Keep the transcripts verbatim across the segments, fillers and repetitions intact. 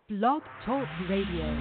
Blog Talk Radio.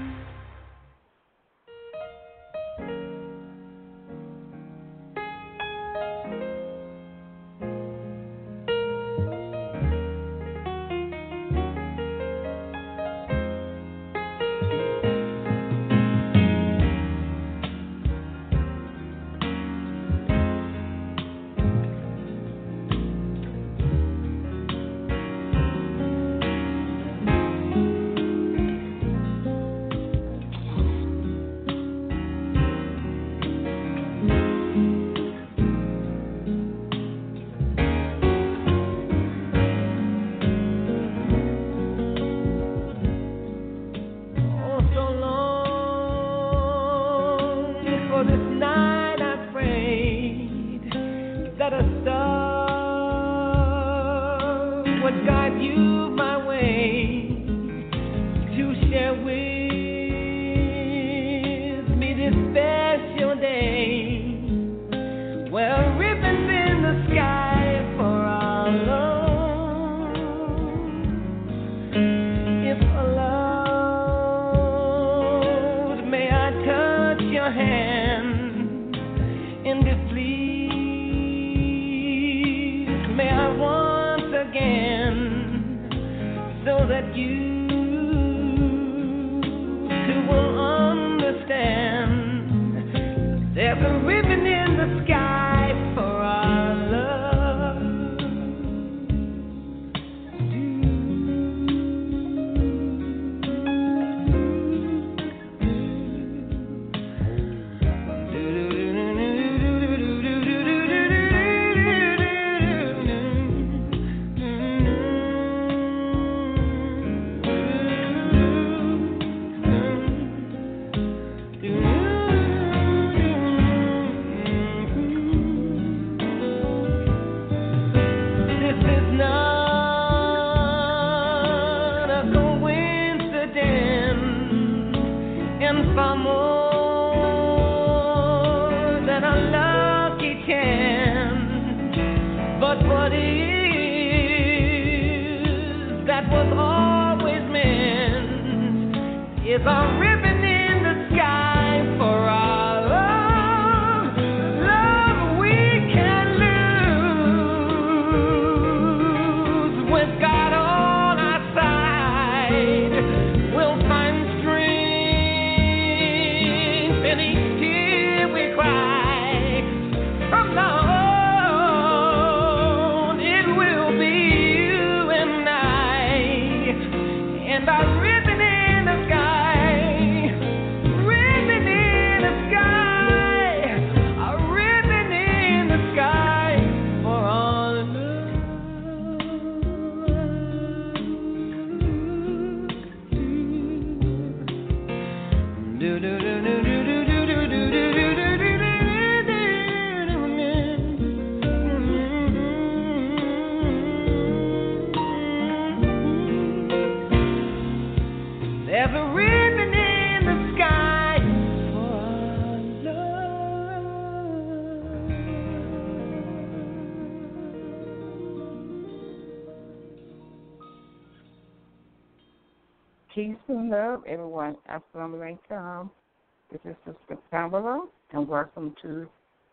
Peace and love, everyone. Assalamu alaikum. This is Sister Pamela, and welcome to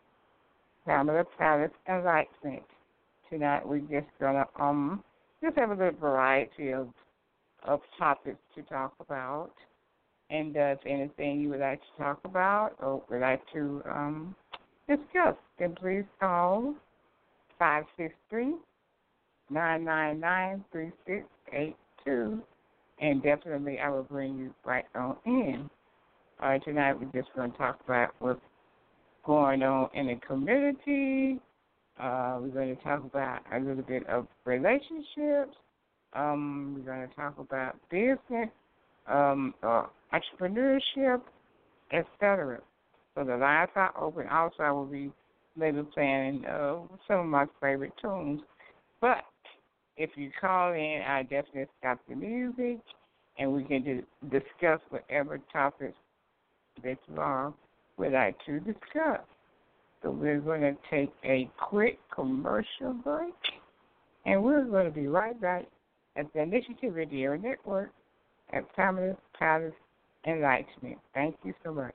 Pamela Palace Enlightenment. Tonight we're just gonna um just have a little variety of of topics to talk about. And uh, if anything you would like to talk about or would like to um discuss, then please call five six three, nine nine nine, three six eight two. And definitely I will bring you right on in. All right, tonight we're just going to talk about what's going on in the community. Uh, we're going to talk about a little bit of relationships. Um, we're going to talk about business, um, uh, entrepreneurship, et cetera. So the lines are open. Also, I will be maybe playing uh, some of my favorite tunes. But if you call in, I definitely stop the music, and we can do, discuss whatever topics that you all would like to discuss. So we're going to take a quick commercial break, and we're going to be right back at the Initiative Radio Network, at Pamela Palace Enlightenment. Thank you so much.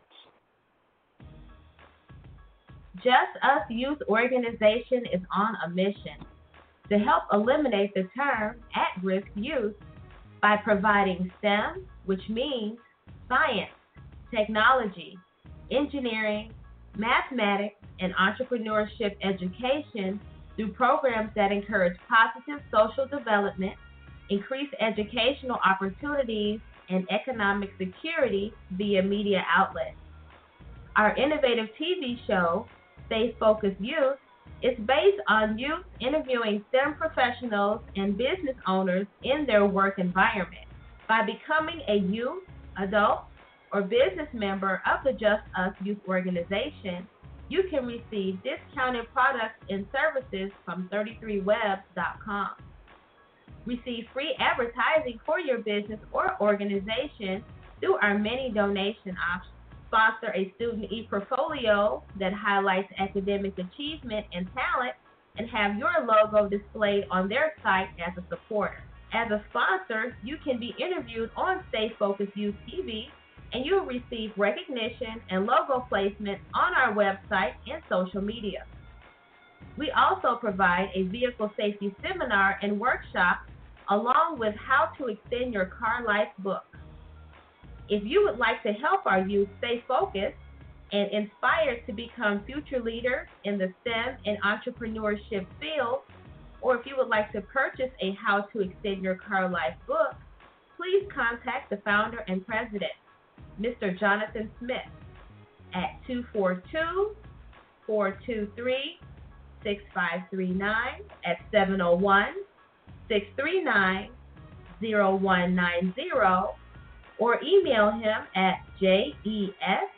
Just Us Youth Organization is on a mission to help eliminate the term at-risk youth by providing STEM, which means science, technology, engineering, mathematics, and entrepreneurship education through programs that encourage positive social development, increase educational opportunities, and economic security via media outlets. Our innovative T V show, Stay Focused Youth, is based on youth interviewing STEM professionals and business owners in their work environment. By becoming a youth, adult, or business member of the Just Us Youth Organization, you can receive discounted products and services from thirty-three webs dot com. Receive free advertising for your business or organization through our many donation options. Sponsor a student e-portfolio that highlights academic achievement and talent, and have your logo displayed on their site as a supporter. As a sponsor, you can be interviewed on Stay Focused Youth T V, and you'll receive recognition and logo placement on our website and social media. We also provide a vehicle safety seminar and workshop along with how to extend your car life book. If you would like to help our youth stay focused and inspired to become future leaders in the STEM and entrepreneurship field, or if you would like to purchase a How to Extend Your Car Life book, please contact the founder and president, Mister Jonathan Smith, at two four two, four two three, six five three nine at seven oh one, six three nine, oh one nine oh, or email him at jestv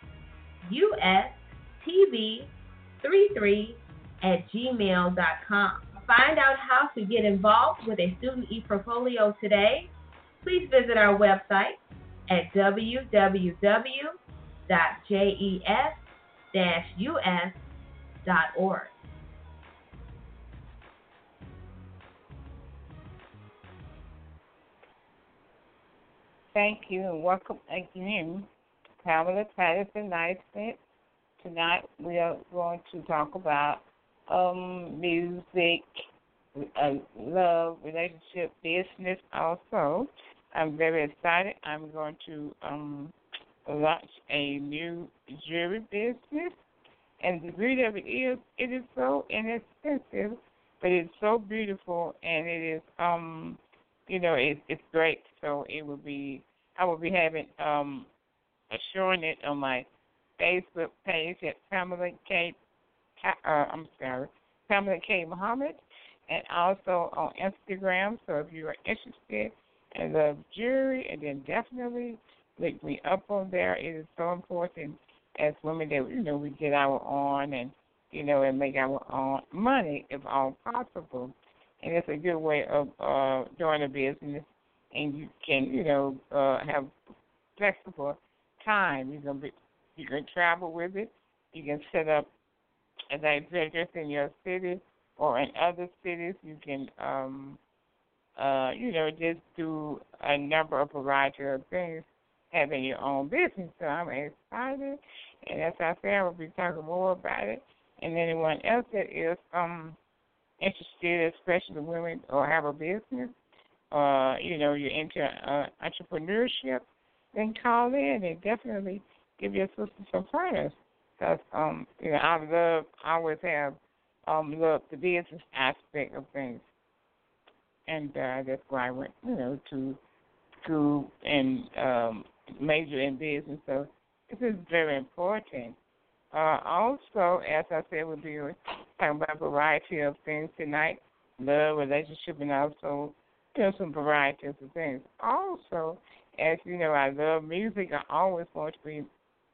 t v thirty-three at gmail dot com. Find out how to get involved with a student e-portfolio today. Please visit our website at w w w dot jes dash u s dot org. Thank you, and welcome again to Pamela Palace Enlightenment. Tonight we are going to talk about um, music, uh, love, relationship, business also. I'm very excited. I'm going to um, launch a new jewelry business. And the beauty of it is, it is so inexpensive, but it's so beautiful, and it is, um, you know, it, it's great. So it will be, I will be having, um, showing it on my Facebook page at Pamela K. Uh, I'm sorry, Pamela K. Muhammad, and also on Instagram. So if you are interested in the jewelry, and then definitely look me up on there. It is so important as women that, you know, we get our own and, you know, and make our own money if all possible. And it's a good way of uh, doing a business, and you can, you know, uh, have flexible time. You can be, you can travel with it. You can set up as I said, just in your city or in other cities. You can, um, uh, you know, just do a number of variety of things, having your own business. So I'm excited, and as I said, I will be talking more about it. And anyone else that is um interested, especially women or have a business, uh, you know, you're into uh, entrepreneurship, then call in and definitely give your sister some pointers. Because, um, you know, I love, I always have um, loved the business aspect of things. And uh, that's why I went, you know, to school and um, major in business. So this is very important. Uh, also, as I said, we'll be talking about a variety of things tonight, love, relationship, and also, you know, some varieties of things. Also, as you know, I love music. I always want to be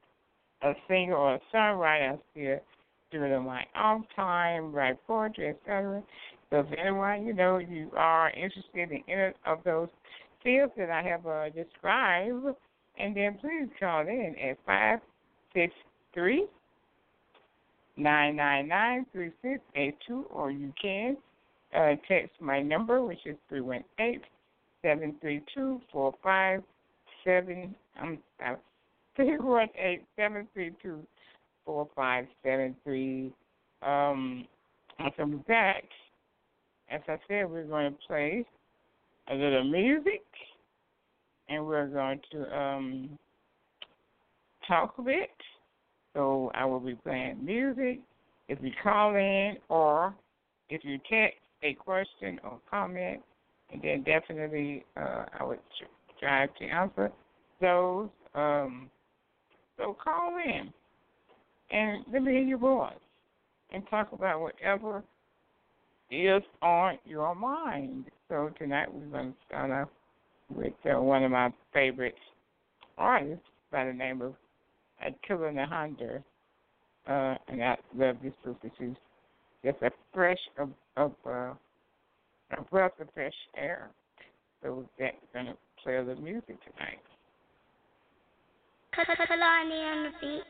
a singer or a songwriter. I still do it in my own time, write poetry, et cetera. So if anyone, you know, you are interested in any of those fields that I have uh, described, and then please call in at five six three, nine nine nine, three six eight two, or you can uh, text my number, which is three one eight, seven three two, four five seven. I'm three one eight seven three two four five seven three. Um, and from that, as I said, we're going to play a little music, and we're going to um, talk a bit. So I will be playing music. If you call in or if you text a question or comment, and then definitely uh, I would try to answer those. Um, so call in and let me hear your voice and talk about whatever is on your mind. So tonight we're going to start off with uh, one of my favorite artists by the name of Attila the Hunter. Uh, and I love this sister. She's just a fresh of, of uh, a breath of fresh air. So with that, we're going to play a little music tonight. Kalani on the beat.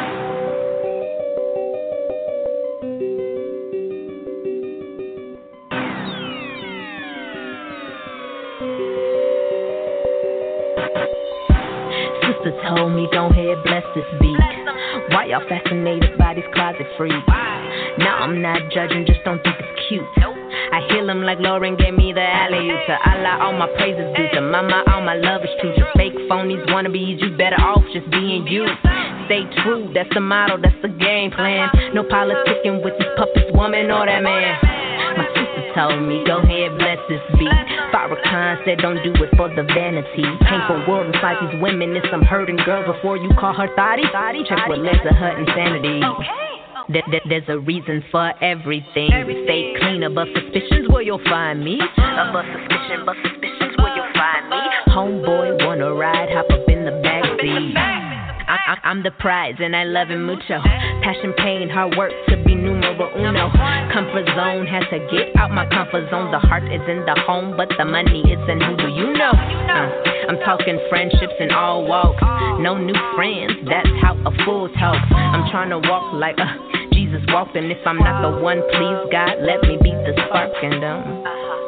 Sisters told me, go ahead, bless this beat. Why y'all fascinated by these closet freaks? Now I'm not judging, just don't think it's cute. I heal them like Lauren gave me the alley-oop. To Allah, all my praises due. To mama, all my love is true. To fake phonies, wannabes, you better off just being you. Stay true, that's the motto, that's the game plan. No politicking with these puppets, woman or that man. My sister told me, go ahead, bless this beat. Farrakhan said, don't do it for the vanity. Painful world inside these women, it's some hurting girls before you call her thotty. Check what led to her insanity. There, there, there's a reason for everything. Stay clean above suspicions where you'll find me. Above suspicion, above suspicions where you'll find me. Homeboy wanna ride, hop up in the backseat. I, I, I'm the prize and I love it mucho. Passion, pain, hard work to be numero uno. Comfort zone, had to get out my comfort zone. The heart is in the home, but the money is in who do you know. Uh, I'm talking friendships in all walks. No new friends, that's how a fool talks. I'm trying to walk like uh, Jesus walked, and if I'm not the one, please God, let me be the spark in them.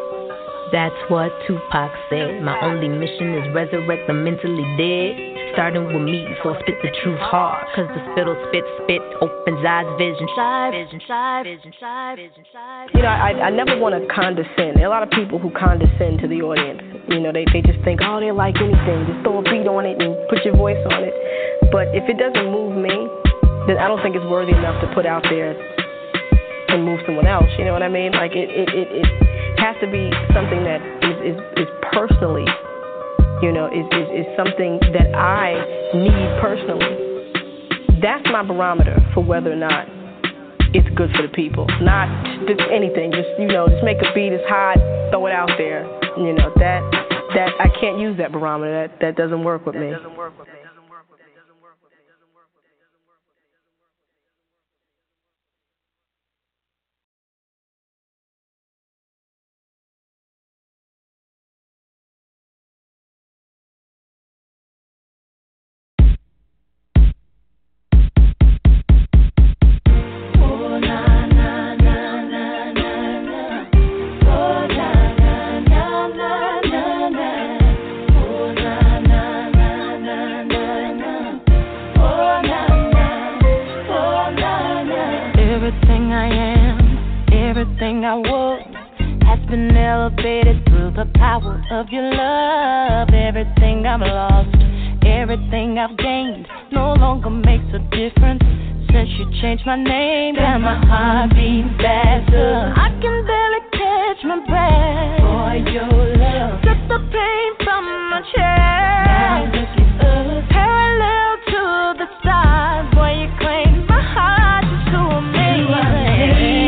That's what Tupac said. My only mission is resurrect the mentally dead. Starting with me, so spit the truth hard. Cause the spittle spit, spit, opens eyes, vision, shy, vision, shy, vision, shy, vision, shy. You know, I, I never want to condescend. There are a lot of people who condescend to the audience. You know, they, they just think, oh, they like anything. Just throw a beat on it and put your voice on it. But if it doesn't move me, then I don't think it's worthy enough to put out there and move someone else. You know what I mean? Like, it, it, it, it has to be something that is, is, is personally, you know, is, is, is something that I need personally. That's my barometer for whether or not it's good for the people. Not just anything, just, you know, just make a beat, it's hot, throw it out there. You know, that, that I can't use that barometer. That, that doesn't work with me. That doesn't work with me. Everything I was has been elevated through the power of your love. Everything I've lost, everything I've gained no longer makes a difference since you changed my name. Got my heart beating faster, I can barely catch my breath. For your love, took the pain from my chest. Now look at us, parallel to the stars. Boy, you claimed my heart, you're so amazing.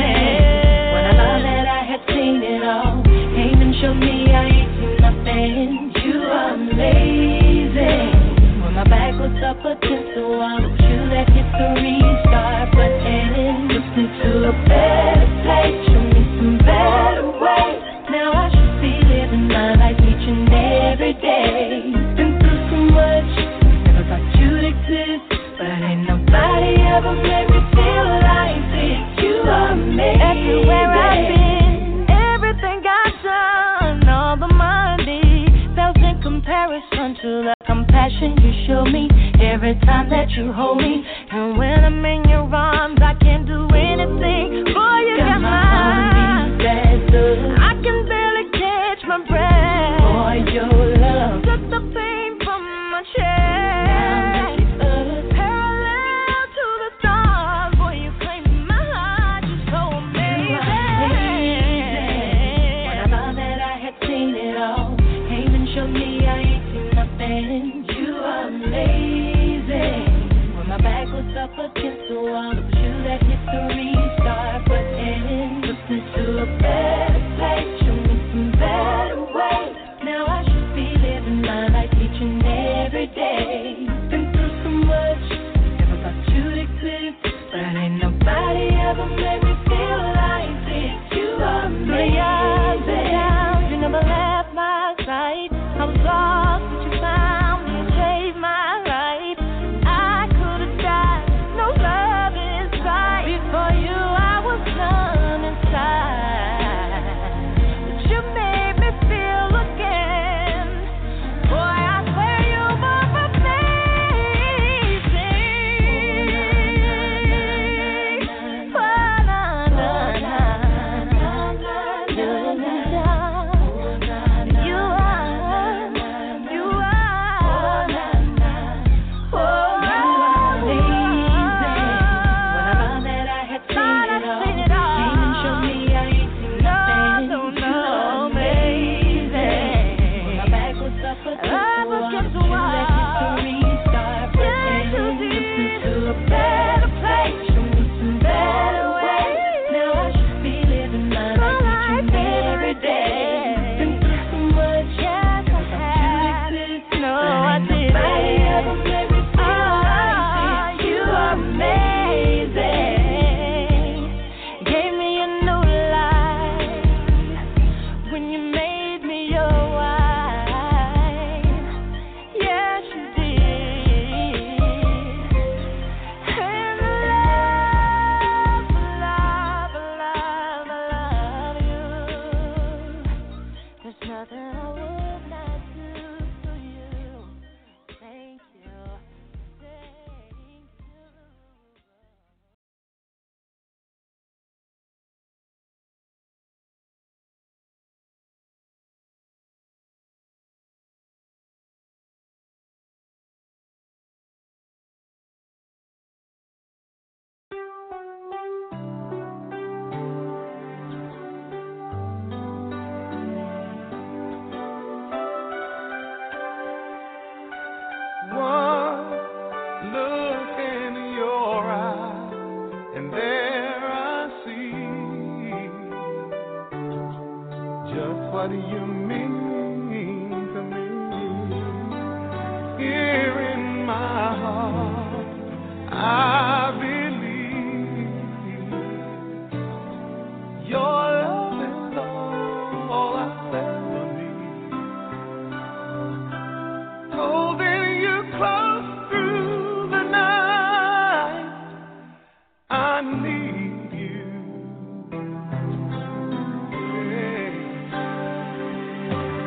Show me I ain't seen nothing. You are amazing. When my back was up against the wall, you let history start. But then took me to a better place. Show me some better ways. Now I should be living my life each and every day. Been through so much, never thought you'd exist. But ain't nobody ever made me feel like this. You are amazing. Everywhere I've been, everything I've done, all the money fails in comparison respond to the compassion you show me every time that you hold me. And when I'm in your arms, I can't do anything. Boy, you got, got my heart beat. I can barely catch my breath. Boy, your love took the pain from my chest. Parallel to the stars, boy, you claim my heart. You're so amazing. When I thought that I had seen it all, came and showed me I ain't seen nothing. You are amazing. When my back was up against the wall, it was you that hit the restart button. Took me to a better place, showed me some better ways. Now I should be living my life each and every day. Been through so much, never thought you'd exist, but ain't nobody ever made me feel like this. You are amazing. You never left my side. I was lost, but you found me and saved my life. I could have died, no love inside. Before you, I was none inside, but you made me feel again. Boy, I swear you were amazing. Oh, na, na, na, na, na, na. You are, you are, oh, amazing. When I found that I had seen it all, came and showed me I ain't seen nothing. No, no, amazing. When my back was up against the wall, you let history start breaking. Took me to a better place, showed me some better ways. Now I should be living my life each and every day. Been through so much, yes I have. No, I didn't. Nobody ever made me feel like this. You are amazing. Gave me a new life when you made me your wife. Yes, you did. And love, love, love, love you. There's nothing I would not do for you. Thank you. Thank you. One look in your eyes, and there I see just what you mean to me. Here in my heart, I believe your love is all I'll ever need. Holding you close through the night, I need you. Yeah.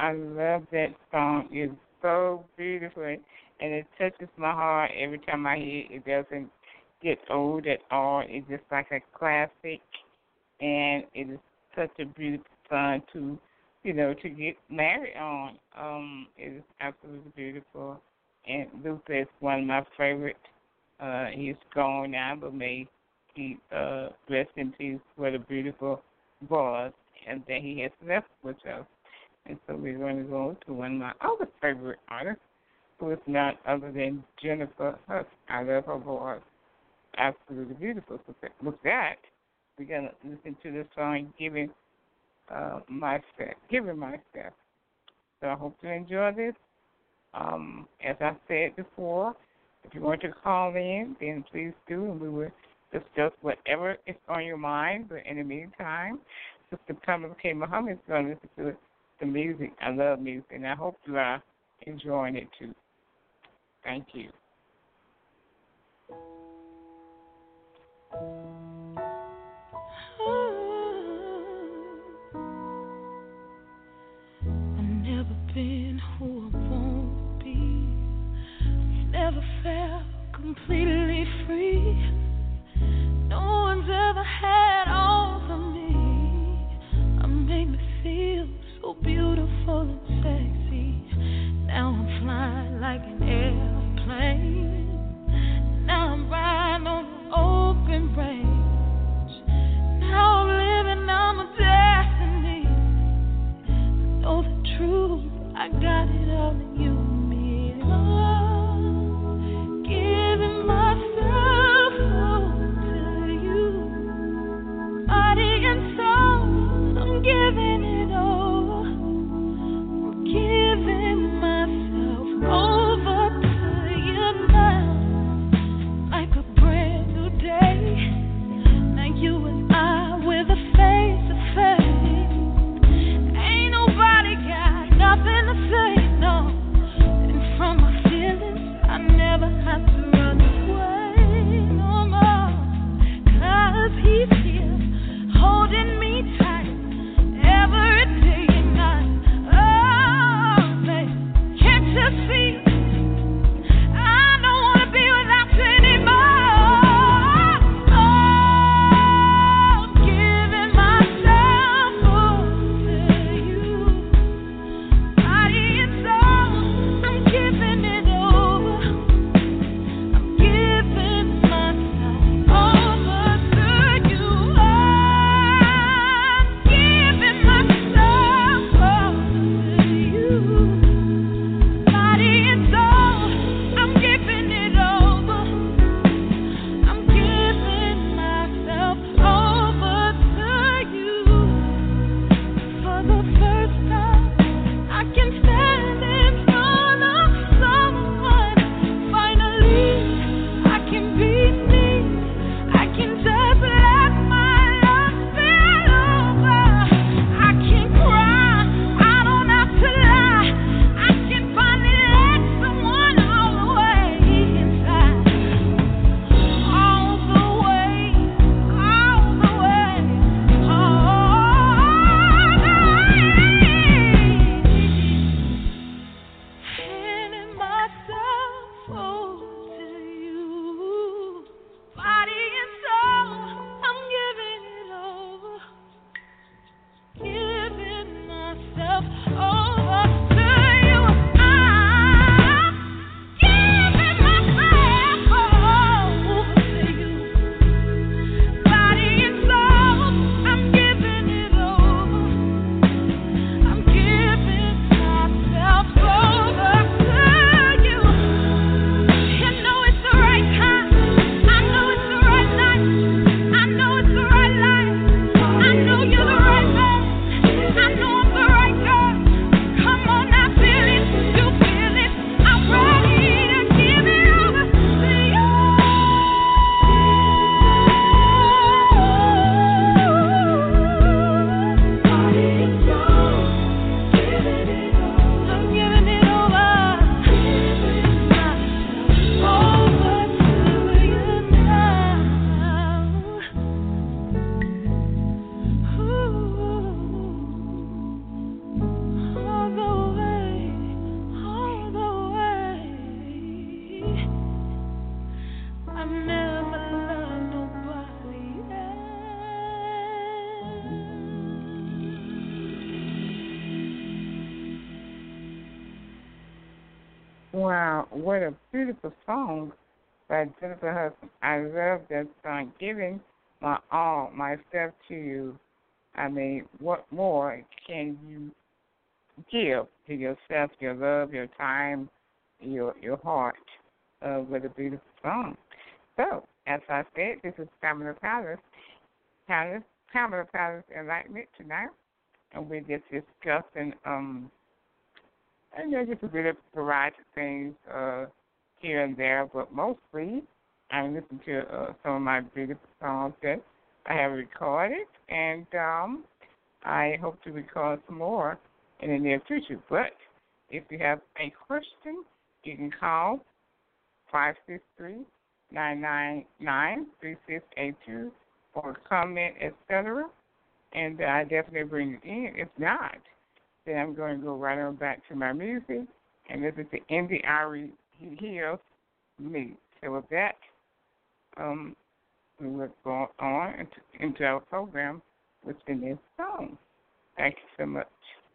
I love that song. It's so beautiful, and it touches my heart every time I hear it. It doesn't get old at all. It's just like a classic, and it is such a beautiful song to, you know, to get married on. Um, it is absolutely beautiful, and Luther is one of my favorite. Uh, he's gone now, but may he uh, rest in peace. What a beautiful voice, and that he has left with us. And so we're going to go to one of my other favorite artists, who is none other than Jennifer Hudson. I love her voice. Absolutely beautiful. So with that, we're going to listen to the song Giving uh, Myself. Giving Myself. So I hope you enjoy this. Um, as I said before, if you want to call in, then please do, and we will discuss whatever is on your mind. But in the meantime, Sister Pamela K. Muhammad is going to listen to the music. I love music, and I hope you are enjoying it too. Thank you. I've never been who I want to be. Never felt completely free. No one's ever had all of me. I make me feel so beautiful and sexy. Now I'm flying like an airplane. Now I'm riding on an open range. Now I'm living out my destiny. I know the truth, I got it all in you and me. Oh, giving myself over to you. Body and soul, I'm giving it all. I'm giving myself over to you now. Like a brand new day. Now you and I, we're the face to face. Ain't nobody got nothing to say, no. And from my feelings, I never have to run away no more. 'Cause he's here, holding me tight every day and night. Oh, babe, can't you see? I don't wanna be without you anymore. Oh, I'm giving myself over to you. Body and soul, I'm giving it over. I'm giving myself over to you. Wow, what a beautiful song by Jennifer Hudson. I love that song, Giving My All, Myself to You. I mean, what more can you give to yourself, your love, your time, your your heart? Uh, what a beautiful song. So, as I said, this is Pamela Palace, Palace, Pamela Palace Enlightenment tonight, and we're just discussing, um, I know just a bit of variety of things uh, here and there, but mostly I'm listening to uh, some of my beautiful songs that I have recorded, and um, I hope to record some more in the near future. But if you have a question, you can call five six three, nine nine nine, three six eight two or comment, et cetera, and I definitely bring it in. If not, then I'm going to go right on back to my music and listen to Indy Ari Heals Me. So with that, um, we will go on into, into our program with the next song. Thank you so much.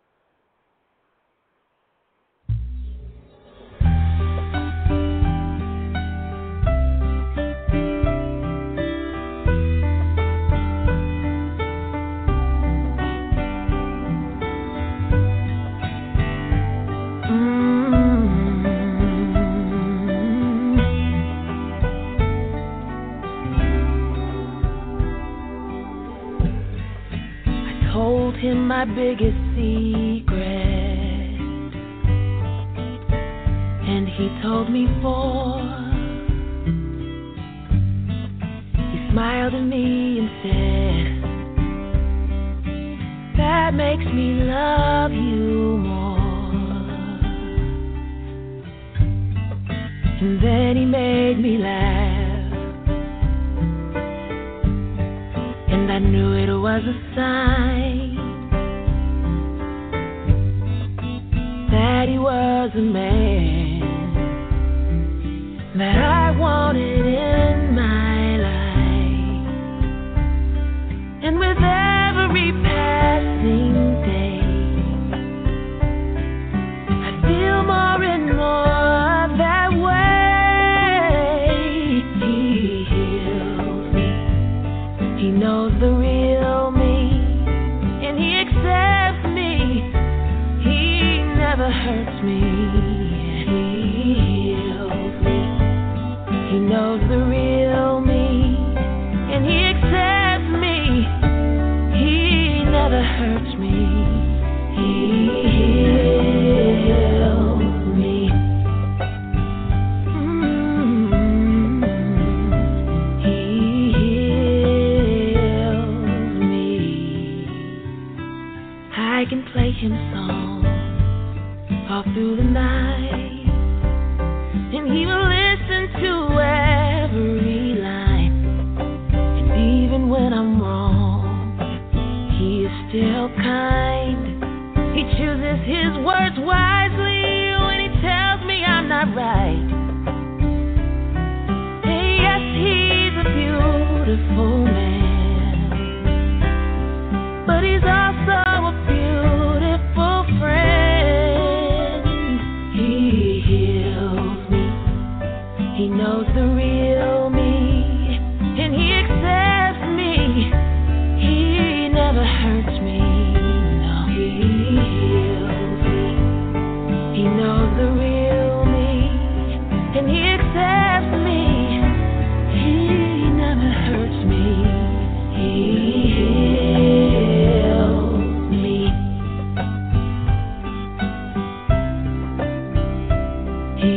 Him my biggest secret, and he told me for. He smiled at me and said, that makes me love you more. And then he made me laugh, and I knew it was a sign that he was a man that I wanted in my life. And with every passing day, I feel more and more that way. He heals me, he knows the real me, and he accepts me. He never hurts me, he heals me. He knows the real me, and he accepts me. He never hurts me, he heals me. Mm-hmm. He heals me. I can play him songs all through the night, and he will listen to every line. And even when I'm wrong, he is still kind. He chooses his words wisely when he tells me I'm not right. And yes, he's a beautiful man, but he's also a beautiful friend. He heals me, he knows the real me, and he accepts me. He never hurts me, no. He heals me, he knows the real me, and he accepts me. He never hurts me, he heals me. He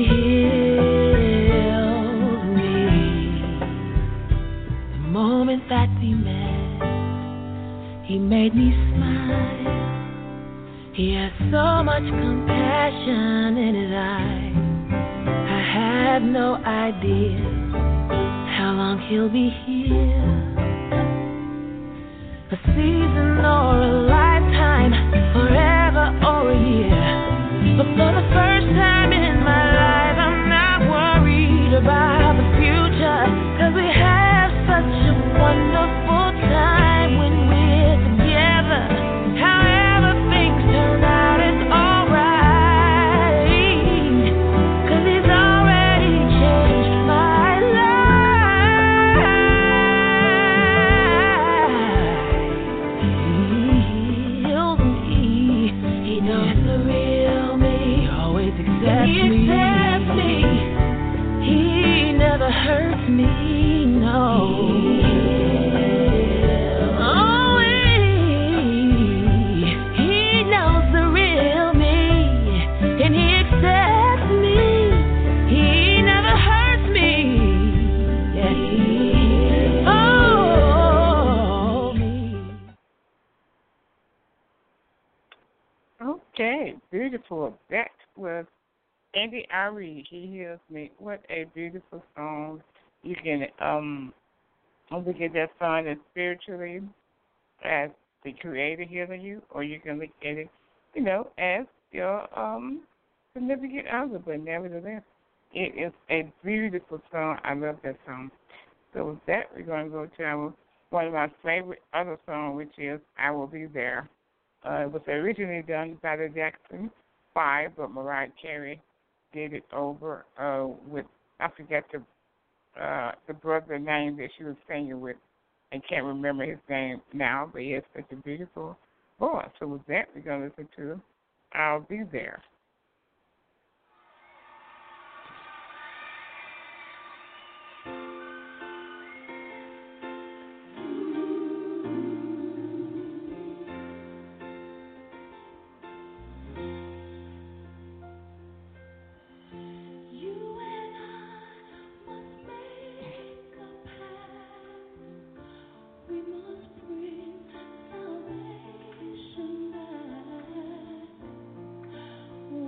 heals me. The moment that we met, he made me smile. He has so much compassion in his eyes. I have no idea how long he'll be here. A season or a lifetime, forever or a year. But for the first time in my life, I'm not worried about the future, 'cause we have such a wonderful time when we're together. However things turn out, it's alright. never hurts me, no. Oh, he, he knows the real me, and he accepts me. He never hurts me. Yeah. Oh, me. Okay, beautiful. That was Andy Ari. He heals me. What a beautiful song. You can um look at that song as spiritually as the Creator healing you, or you can look at it, you know, as your um significant other. But nevertheless, it is a beautiful song. I love that song. So with that, we're going to go to our, one of my favorite other songs, which is "I Will Be There." Uh, it was originally done by the Jackson Five, but Mariah Carey did it over uh, with, I forget the uh, the brother name that she was singing with. I can't remember his name now, but he has such a beautiful voice. So with that, we're going to listen to "I'll Be There." We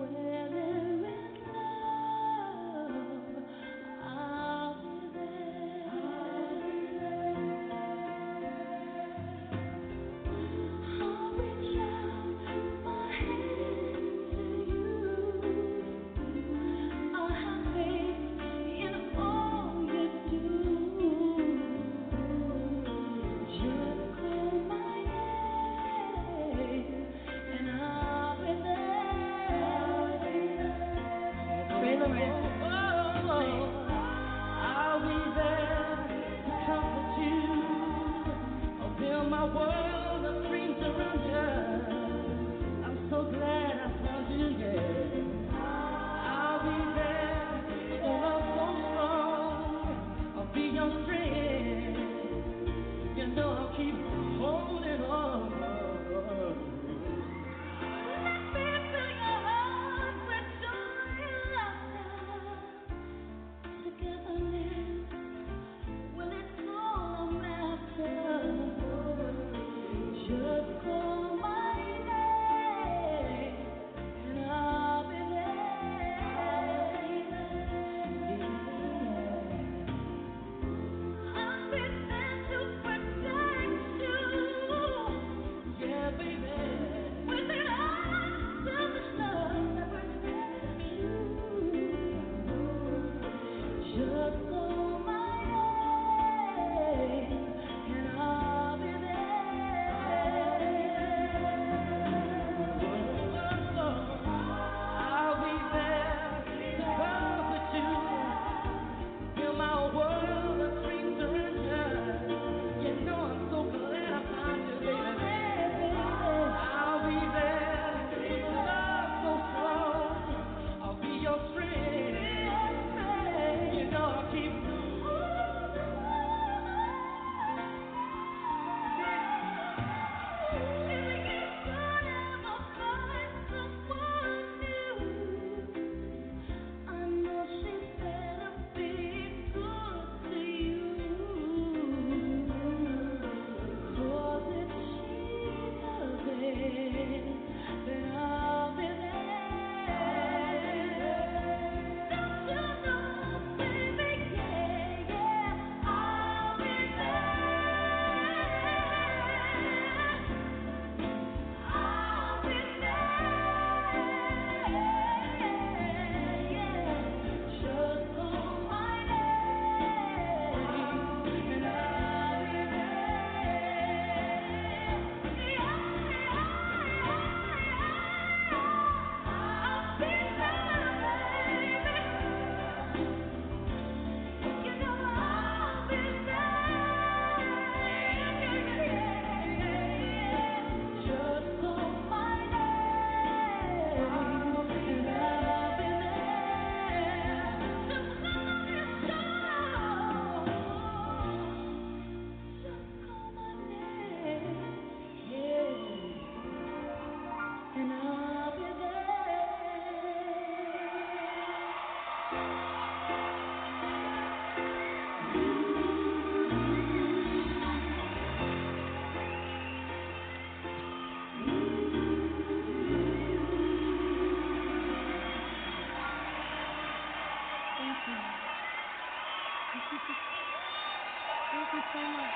Thank you so much.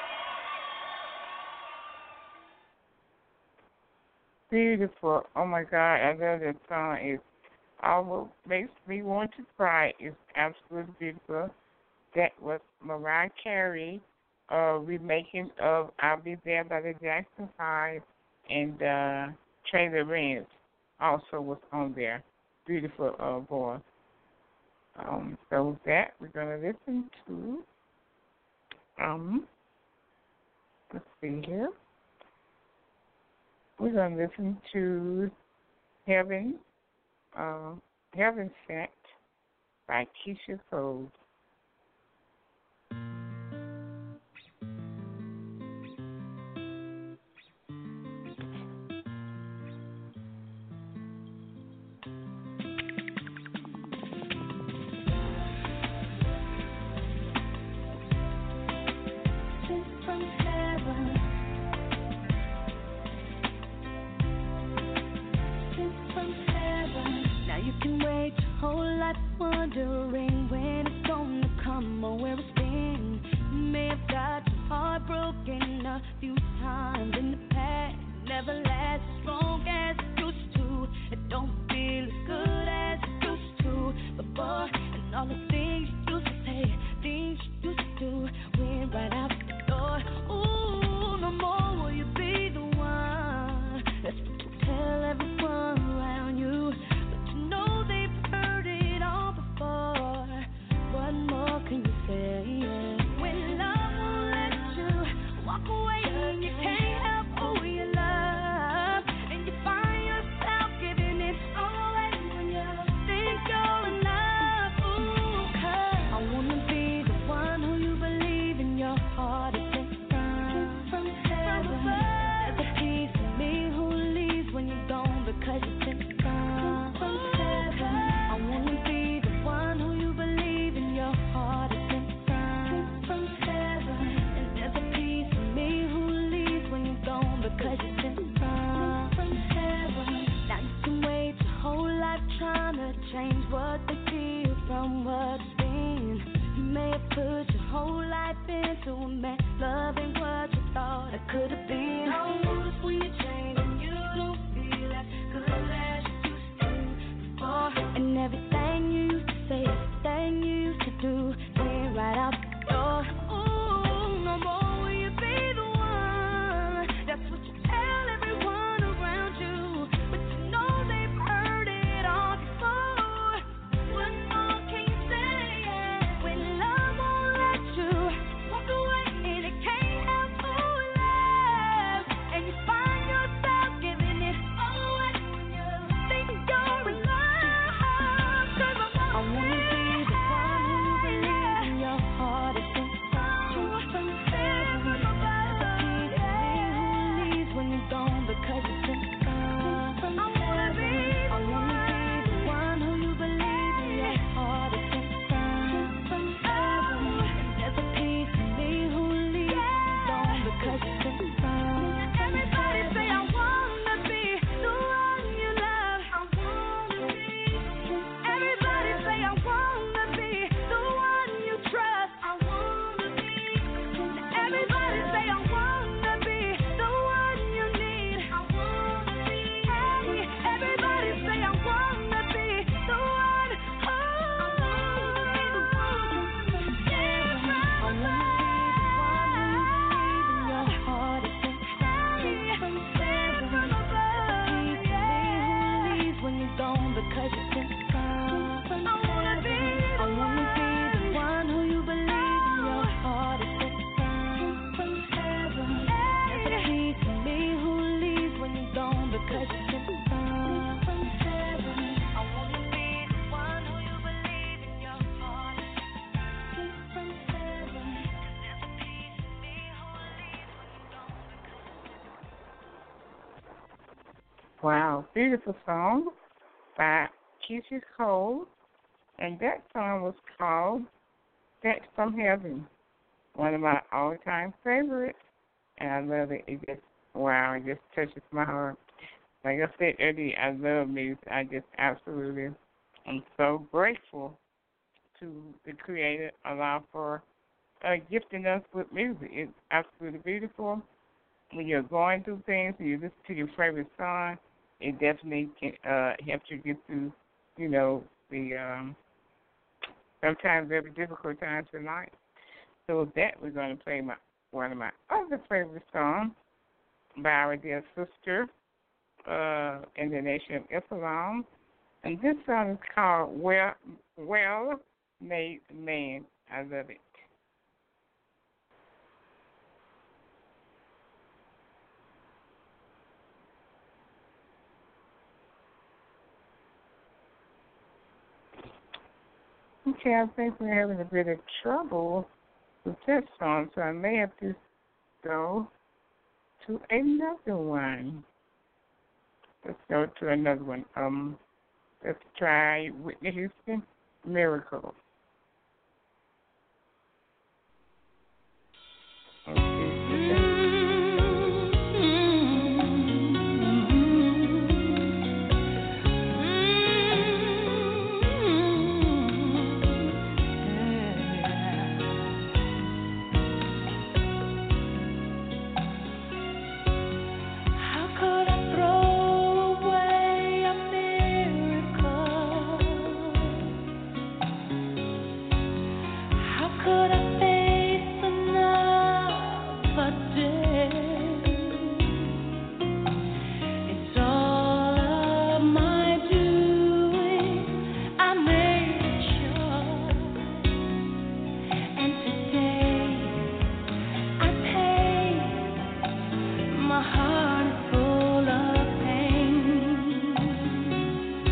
Beautiful. Oh my God, I love that song. It almost makes me want to cry. It's absolutely beautiful. That was Mariah Carey, uh, remaking of I'll Be There by the Jackson Five, and uh, Taylor Renz also was on there. Beautiful uh, voice. Um, so with that, we're going to listen to, um, let's see here. We're going to listen to Heaven, uh, Heaven Sent by Keisha Cole. Wondering when it's gonna come or where it's been. You may have got your heart broken a few times in the past. Never lasts as long as it used to. It don't feel as good as it used to. But boy, and all the things you used to say, things you used to do, went right out the door. Ooh, no more will you be the one. That's what you tell everyone around you. But you know they've heard it all before. What more can you say? When love won't let you walk away and you can't help who you love, and you find yourself giving it all away when you think you're in love. Ooh, 'cause I wanna be the one who you believe in your heart is sent from, from heaven. There's a piece of me who leaves when you're gone because you're sent from, from heaven. I wanna be the one who you believe in your heart is sent from, from heaven. And there's a piece of me who leaves when you're gone because you're sent from, from heaven. Now you can wait your whole life trying to change what they feel from what's been. You may have put your whole life into a man, loving what you thought it could have been. I notice when you change and you don't feel as good as you used to before. And everything you used to say, everything you used to do, went right out the door. Ooh, no more will you be the one. That's what you tell everyone around you. But you know they've heard it all before. What more can you say? When love won't let you walk away and it can't help who you love, and you find yourself giving it all away when you think you're in love. 'Cause I wanna be the one who you believe in your heart is sent from, from heaven. There's a piece of me who leaves when you're gone because you're sent from, from heaven. I wanna be the one who you believe in your heart is sent from, from heaven. And there's a piece of me who leaves when you're gone because you're sent from. Everybody say I wanna be the one you love. I wanna be. Everybody say I wanna be the one you trust. I wanna be. Everybody say I wanna be the one you need. I wanna be. Hey, everybody say I wanna be the one. Oh, I wanna be the one. Yeah, I wanna be the one who you believe in your heart is sent from, from heaven. There's a piece of me who leaves when you're gone because you're sent from, from heaven. I wanna be the one who you believe in your heart is sent from, from heaven. There's a piece of me who leaves when you're gone because you're sent from, from heaven. I wanna be the one who you believe in your heart is sent from, from heaven. There's a piece of me who leaves when you're gone because Wow, beautiful song by Keisha Cole. And that song was called Sent from Heaven, one of my all-time favorites. And I love it. It just, wow, it just touches my heart. Like I said earlier, I love music. I just absolutely am so grateful to the Creator allow for uh, gifting us with music. It's absolutely beautiful. When you're going through things and you listen to your favorite song, it definitely can uh, help you get through, you know, the um, sometimes very difficult times in life. So with that, we're going to play my one of my other favorite songs by our dear sister uh, in the Nation of Islam. And this song is called Well, well Made Man. I love it. Okay, I think we're having a bit of trouble with that song, so I may have to go to another one. Let's go to another one. Um, let's try Whitney Houston, Miracle. Okay.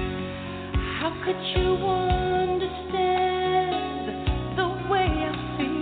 Could you understand the way I feel?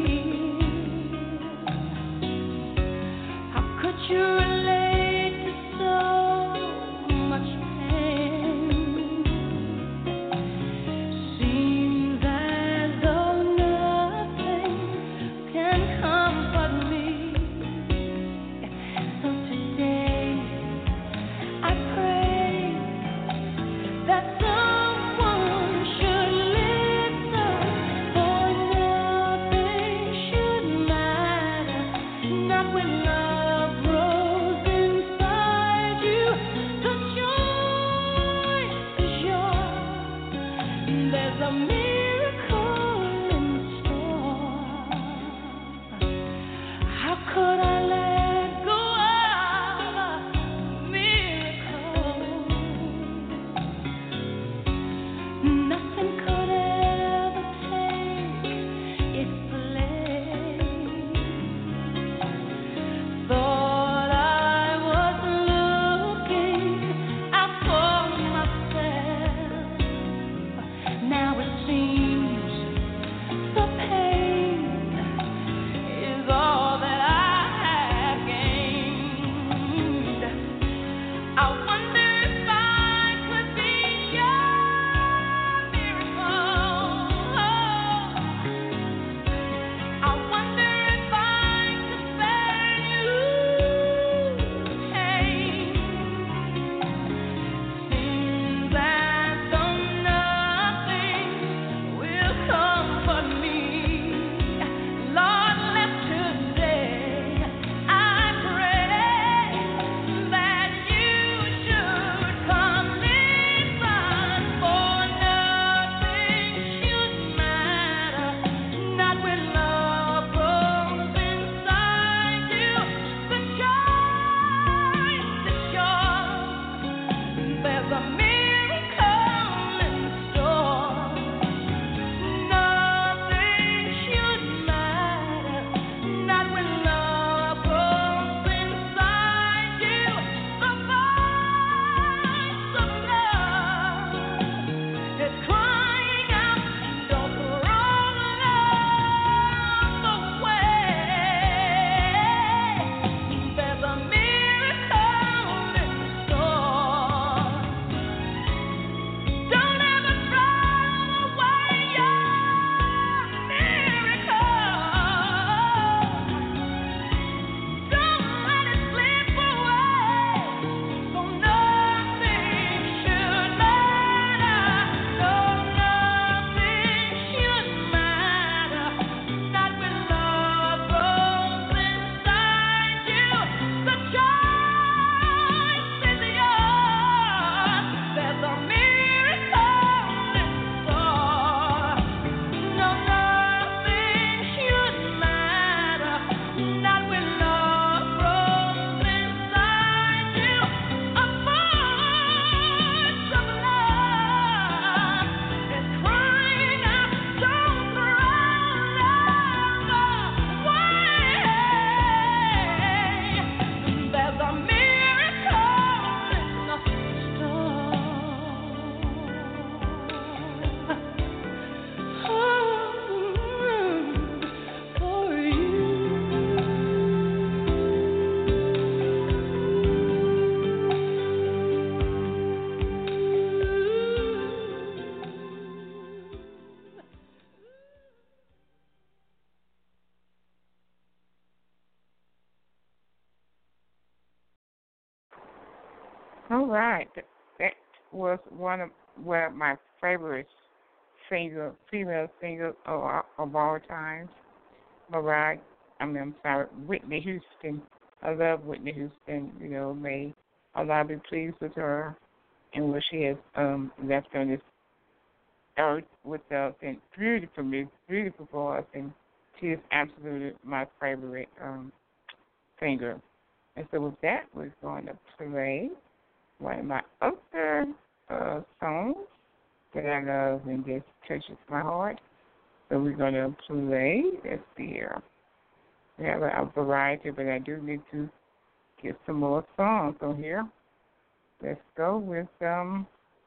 All right. That was one of one of my favorite singer, female singers of, of all time. Mariah, I mean, I'm sorry, Whitney Houston. I love Whitney Houston. You know, may Allah be pleased with her and what she has um, left on this earth with us. And beautiful, music, beautiful voice, and she is absolutely my favorite um, singer. And so with that, we're going to play one of my other uh, songs that I love and just touches my heart. So we're going to play, let's see here. We have a, a variety, but I do need to get some more songs on here. Let's go with um,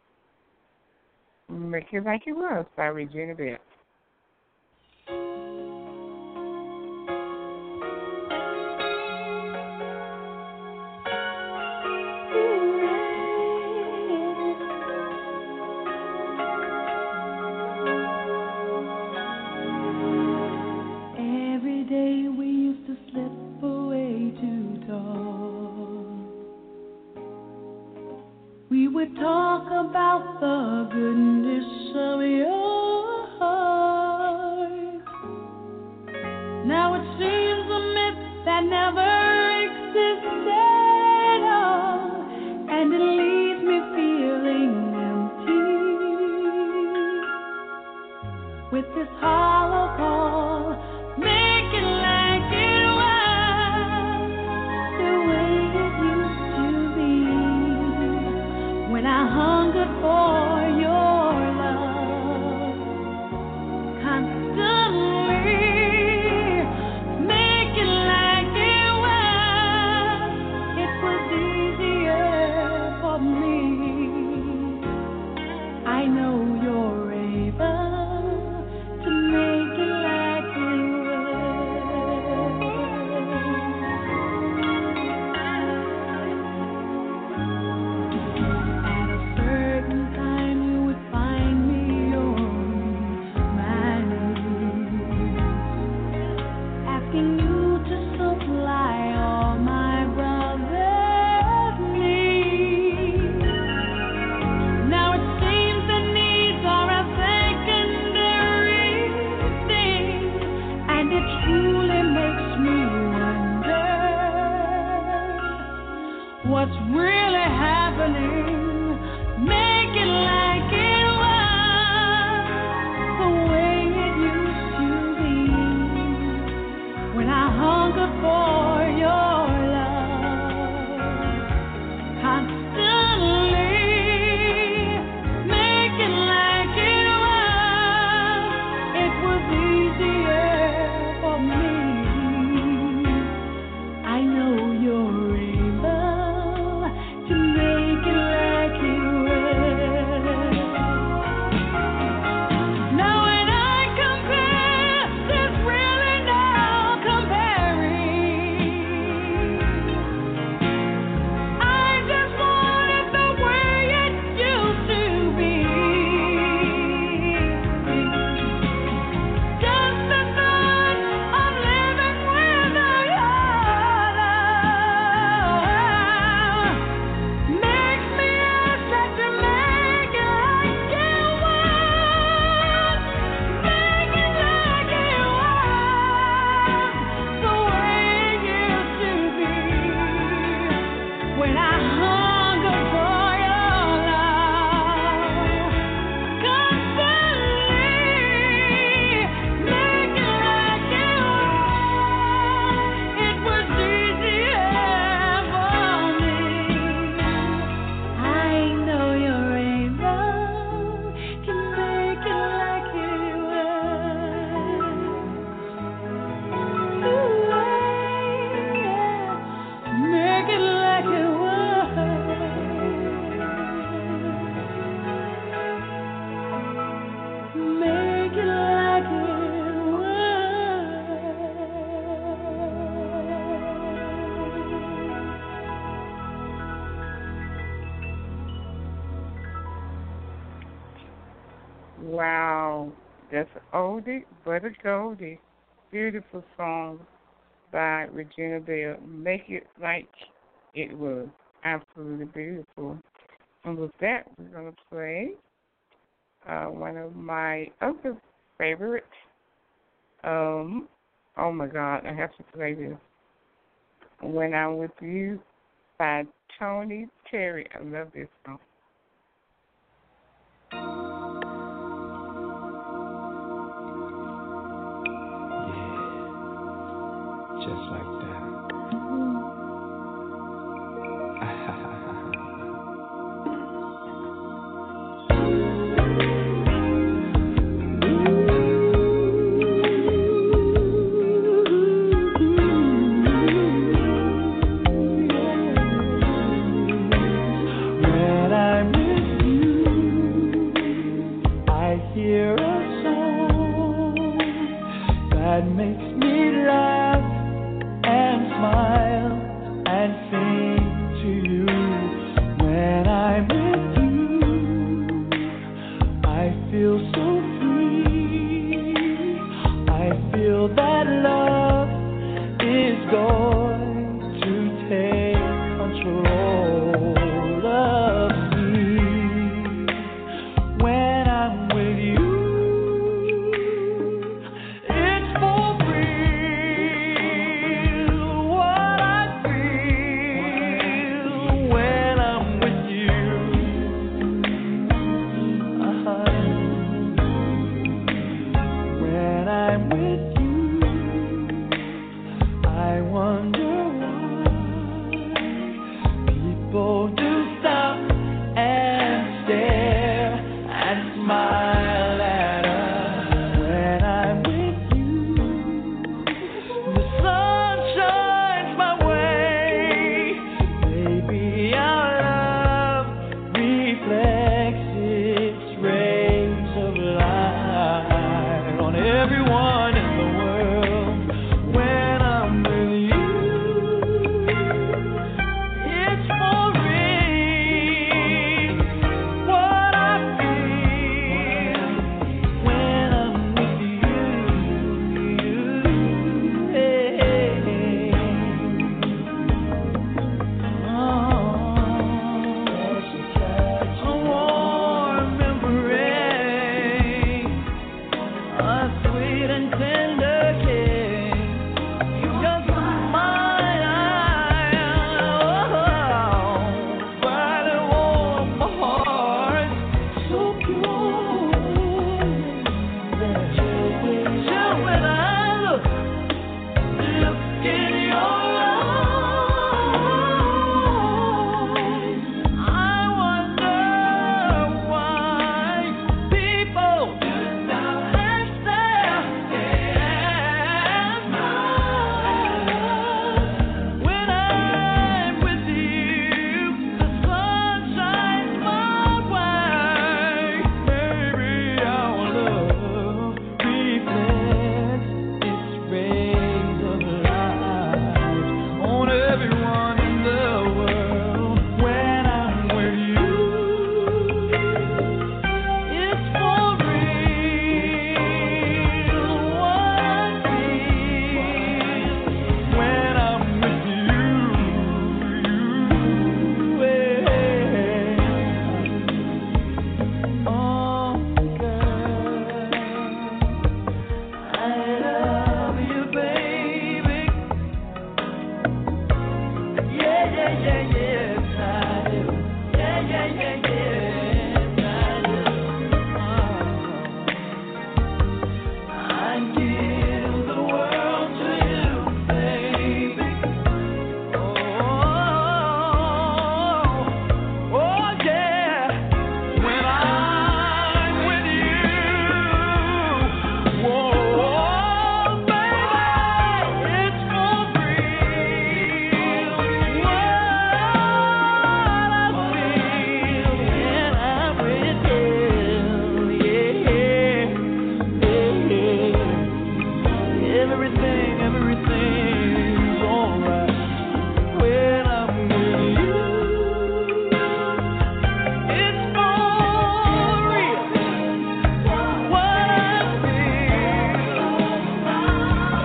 Make It Like It Was by Regina Bell. Talk about the goodness of your heart. Now it seems a myth that never existed, oh, and it leaves me feeling empty. With this hollow call, make it like it was, the way it used to be. When I hungered for your love, constantly make it like it was. It was easier for me. I know you're able to make it like it what's really happening. Make it like it was, the way it used to be. When I hungered for your love, constantly make it like it was. It was easier for me. I know you're Wow, that's an oldie but a goldie. Beautiful song by Regina Bell. Make it like it was. absolutely beautiful. And with that, we're going to play uh, one of my other favorites. Um, oh, my God, I have to play this. When I'm With You by Tony Terry. I love this song. Yeah, just like that.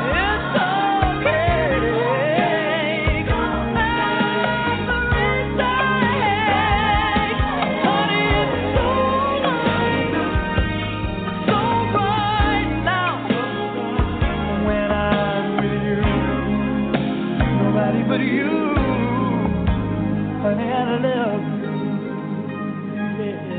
Everything, had loved you. Yeah.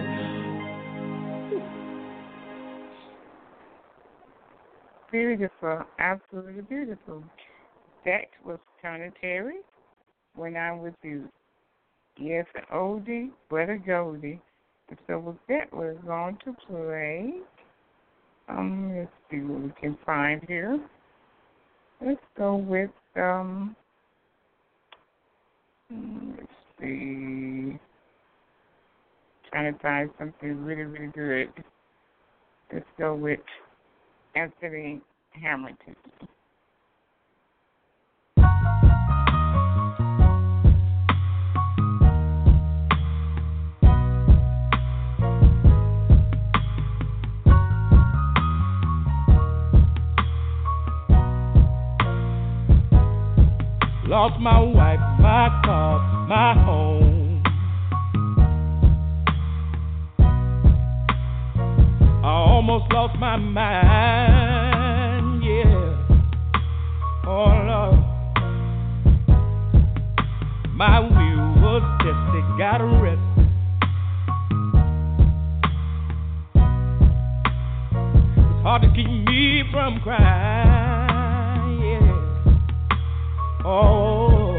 Beautiful, absolutely beautiful. That was Turner Terry, When I'm With You. Yes, an oldie, but a goldie. And so with that, we're going to play. Um, let's see what we can find here. Let's go with, um, let's see. Trying to find something really, really good. Let's go with Anthony Hamilton. Lost my wife, my car, my home. I almost lost my mind, yeah. Oh Lord, my will was tested, got arrested. It's hard to keep me from crying, yeah. Oh,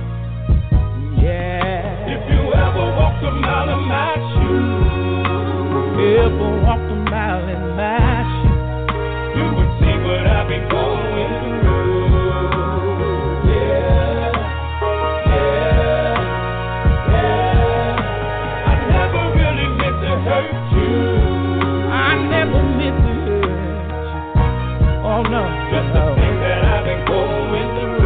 yeah. If you ever walked a mile in my shoes, ever walked a mile in my shoes, you would see what I've been going through. Yeah, yeah, yeah. I never really meant to hurt you. I never meant to hurt you. Oh no, just the thing that I've been going through.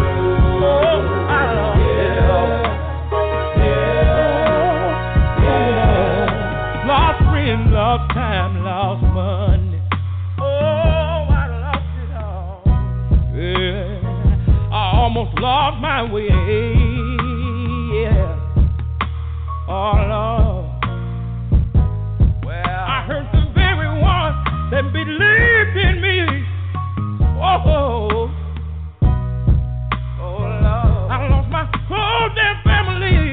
Lost time, lost money. Oh, I lost it all. Yeah, I almost lost my way. Yeah, oh Lord. Well, I hurt the very one that believed in me. Oh, oh Lord. I lost my whole damn family.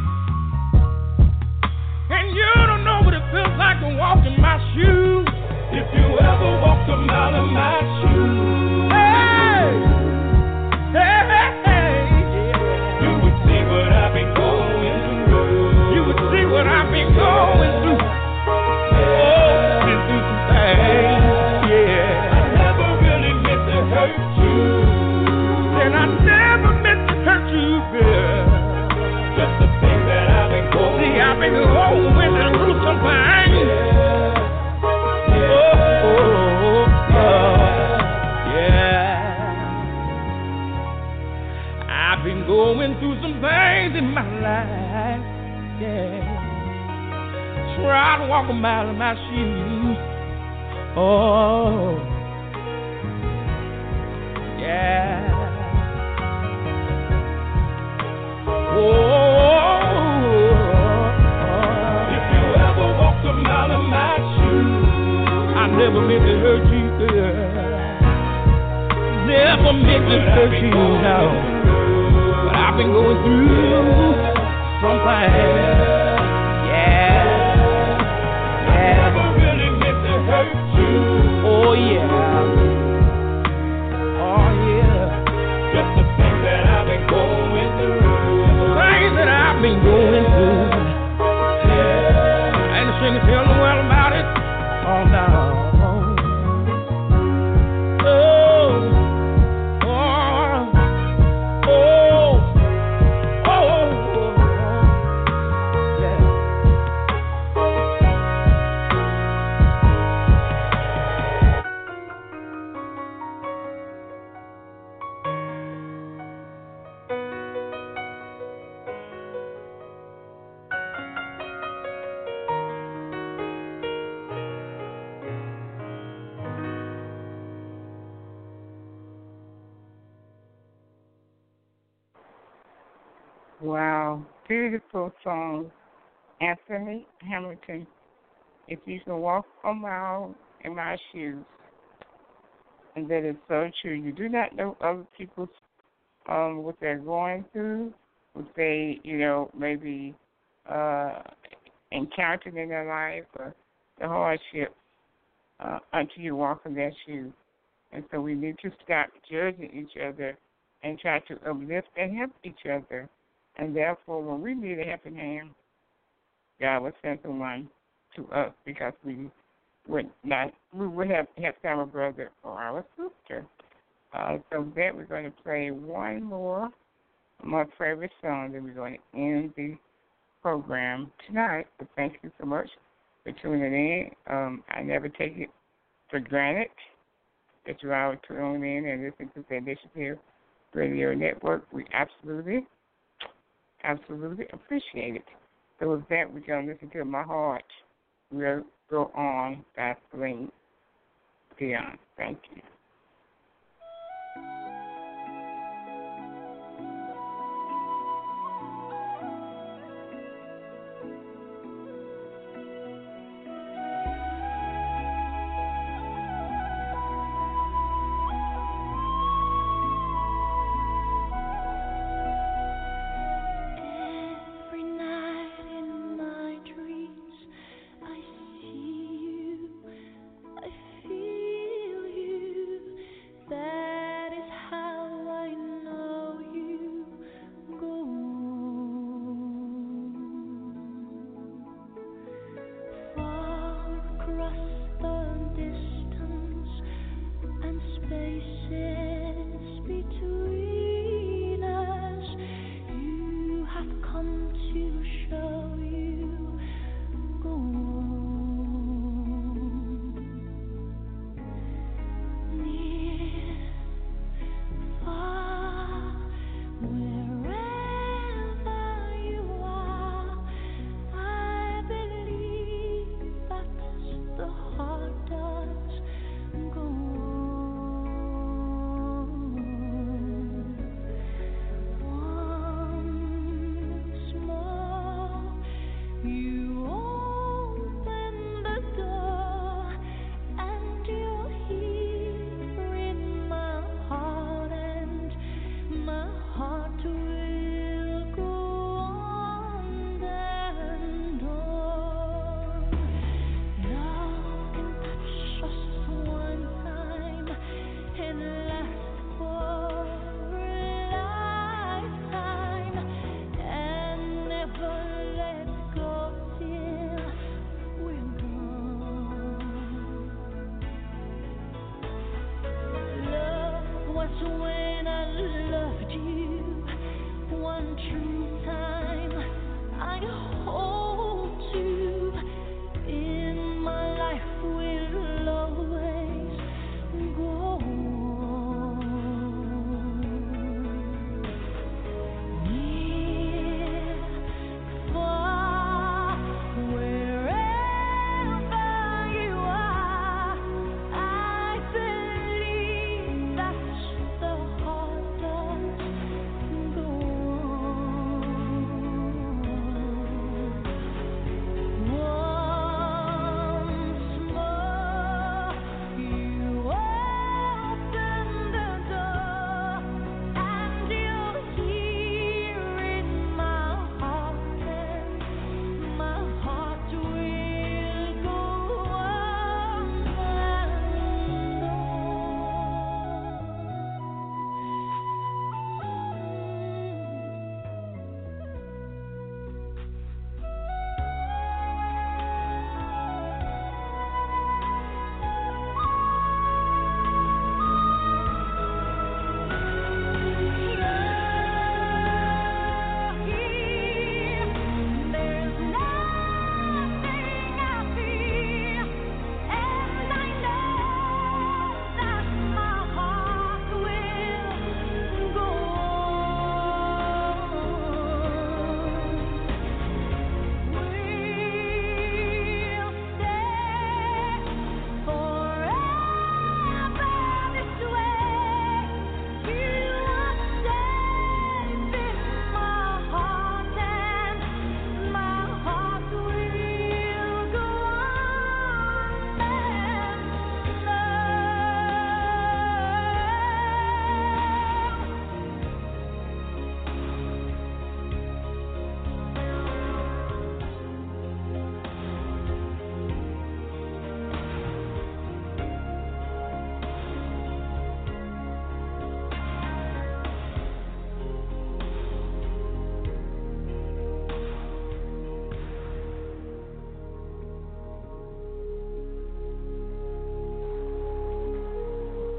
And you don't know what it feels like to walk in my shoes. If you ever walked a mile in my shoes, hey, hey, hey, hey, yeah. You would see what I've been going through. You would see what I've been going through. Yeah. Oh, been through some things, yeah. I never really meant to hurt you. And I never meant to hurt you, girl. Just the thing that I've been going through. See, I've been going through some things. Yeah. Oh, oh, oh, yeah. I've been going through some things in my life. Yeah. Try to walk a mile in my shoes. Oh, yeah. Oh. I never meant to hurt you, girl. Never meant to hurt you, no. But I've been going through something. Yeah, yeah. Never really meant to hurt you. Oh yeah, oh yeah. Just the things that I've been going through. The things that I've been going through. Yeah. I ain't ashamed to tell the world about it. Oh no. Wow, beautiful song, Anthony Hamilton. If you can walk a mile in my shoes, and that is so true. You do not know other people's um what they're going through, what they, you know, maybe uh, encountered in their life or the hardship uh, until you walk in their shoes. And so we need to stop judging each other and try to uplift and help each other. And therefore, when we need a helping hand, God will send someone to us because we would not, we would have helped our brother or our sister. Uh, so with that, we're going to play one more of my favorite song, and we're going to end the program tonight. So thank you so much for tuning in. Um, I never take it for granted that you all tune in and listen to the Initiative Radio Network. We absolutely, absolutely appreciate it. So with that, we're going to listen to My Heart Will Go On by Celine Dion. Thank you. Feel you.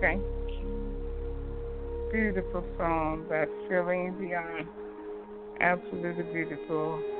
Thank you. Beautiful song by Celine Dion. Absolutely beautiful.